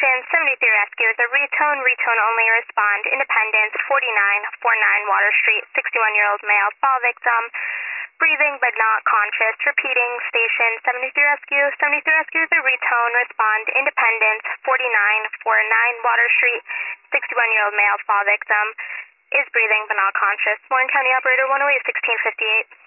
Station 73 Rescue is a retone only, respond, Independence, 4949 Water Street, 61-year-old male, fall victim, breathing but not conscious. Repeating, Station 73 Rescue. 73 Rescue is a retone, respond, Independence, 4949 Water Street, 61-year-old male, fall victim, is breathing but not conscious. Warren County Operator 108, 1658.